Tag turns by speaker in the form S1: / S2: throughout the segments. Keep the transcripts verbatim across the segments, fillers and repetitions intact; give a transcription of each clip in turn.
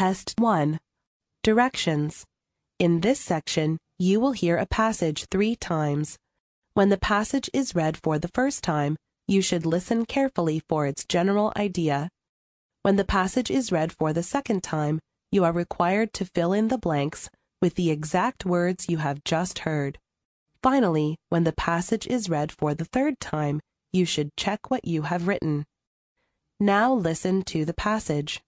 S1: Test one. Directions. In this section, you will hear a passage three times. When the passage is read for the first time, you should listen carefully for its general idea. When the passage is read for the second time, you are required to fill in the blanks with the exact words you have just heard. Finally, when the passage is read for the third time, you should check what you have written. Now listen to the passage.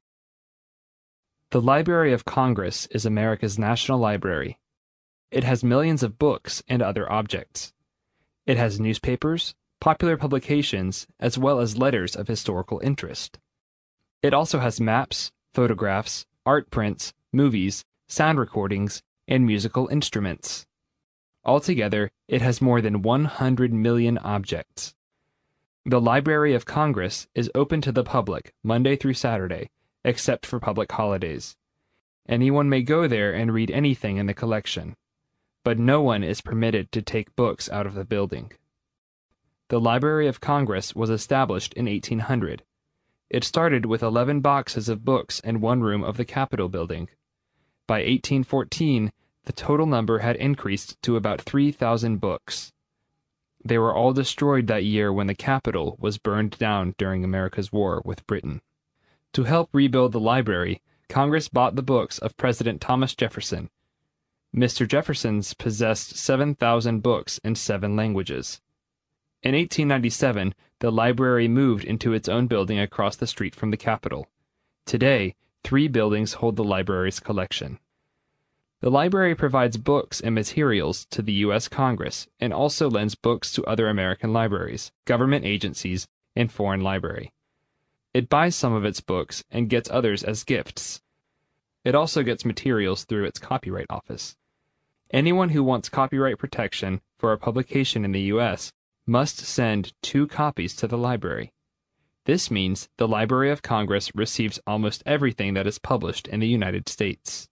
S2: The Library of Congress is America's national library. It has millions of books and other objects. It has newspapers, popular publications, as well as letters of historical interest. It also has maps, photographs, art prints, movies, sound recordings, and musical instruments. Altogether, it has more than one hundred million objects. The Library of Congress is open to the public Monday through Saturday, except for public holidays. Anyone may go there and read anything in the collection, but no one is permitted to take books out of the building. The Library of Congress was established in eighteen hundred. It started with eleven boxes of books in one room of the Capitol building. By eighteen fourteen, the total number had increased to about three thousand books. They were all destroyed that year when the Capitol was burned down during America's war with Britain. To help rebuild the library, Congress bought the books of President Thomas Jefferson. Mister Jefferson's possessed seven thousand books in seven languages. In eighteen ninety-seven, the library moved into its own building across the street from the Capitol. Today, three buildings hold the library's collection. The library provides books and materials to the U S Congress and also lends books to other American libraries, government agencies, and foreign library. It buys some of its books and gets others as gifts. It also gets materials through its copyright office. Anyone who wants copyright protection for a publication in the U S must send two copies to the library. This means the Library of Congress receives almost everything that is published in the United States.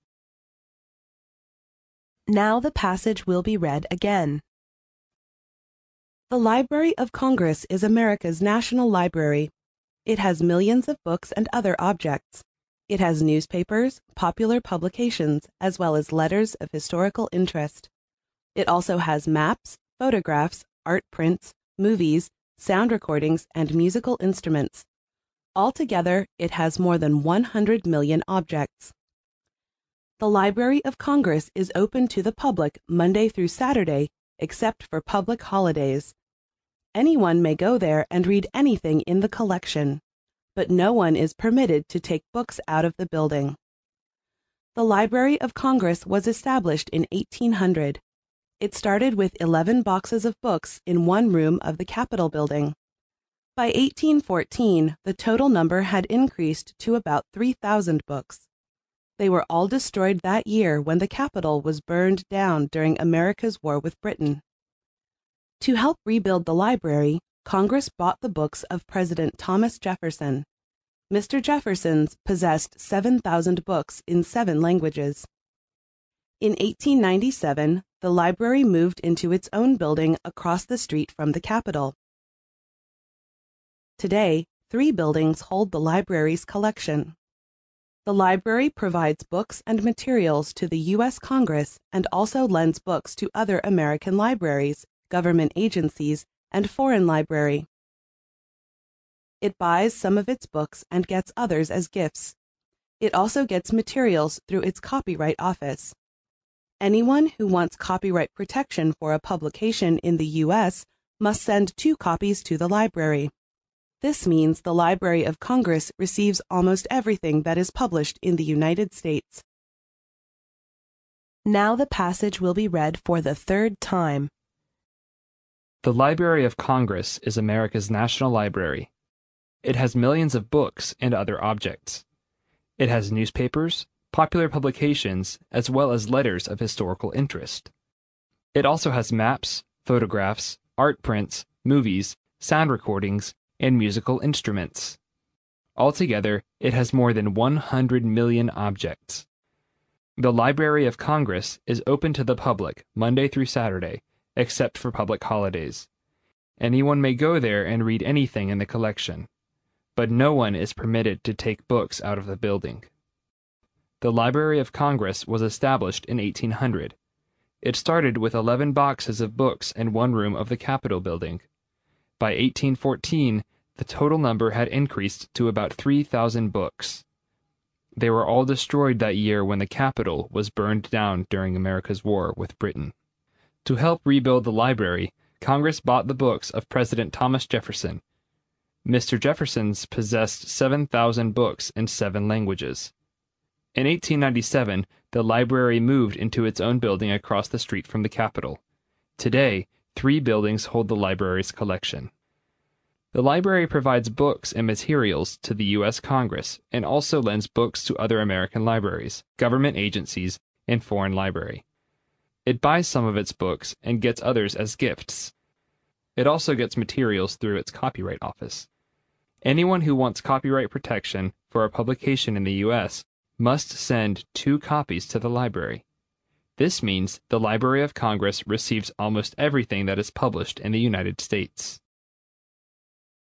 S1: Now the passage will be read again.
S3: The Library of Congress is America's national library. It has millions of books and other objects. It has newspapers, popular publications, as well as letters of historical interest. It also has maps, photographs, art prints, movies, sound recordings, and musical instruments. Altogether, it has more than one hundred million objects. The Library of Congress is open to the public Monday through Saturday, except for public holidays. Anyone may go there and read anything in the collection, but no one is permitted to take books out of the building. The Library of Congress was established in eighteen hundred. It started with eleven boxes of books in one room of the Capitol building. By eighteen fourteen, the total number had increased to about three thousand books. They were all destroyed that year when the Capitol was burned down during America's war with Britain. To help rebuild the library, Congress bought the books of President Thomas Jefferson. Mister Jefferson's possessed seven thousand books in seven languages. In eighteen ninety-seven, the library moved into its own building across the street from the Capitol. Today, three buildings hold the library's collection. The library provides books and materials to the U S Congress and also lends books to other American libraries, government agencies, and foreign library. It buys some of its books and gets others as gifts. It also gets materials through its copyright office. Anyone who wants copyright protection for a publication in the U S must send two copies to the library. This means the Library of Congress receives almost everything that is published in the United States.
S1: Now the passage will be read for the third time.
S2: The Library of Congress is America's national library. It has millions of books and other objects. It has newspapers, popular publications, as well as letters of historical interest. It also has maps, photographs, art prints, movies, sound recordings, and musical instruments. Altogether, it has more than one hundred million objects. The Library of Congress is open to the public Monday through Saturday, except for public holidays. Anyone may go there and read anything in the collection, but no one is permitted to take books out of the building. The Library of Congress was established in eighteen hundred. It started with eleven boxes of books in one room of the Capitol building. By eighteen fourteen, the total number had increased to about three thousand books. They were all destroyed that year when the Capitol was burned down during America's war with Britain. To help rebuild the library, Congress bought the books of President Thomas Jefferson. Mister Jefferson's possessed seven thousand books in seven languages. In eighteen ninety-seven, the library moved into its own building across the street from the Capitol. Today, three buildings hold the library's collection. The library provides books and materials to the U S Congress and also lends books to other American libraries, government agencies, and foreign library. It buys some of its books and gets others as gifts. It also gets materials through its copyright office. Anyone who wants copyright protection for a publication in the U S must send two copies to the library. This means the Library of Congress receives almost everything that is published in the United States.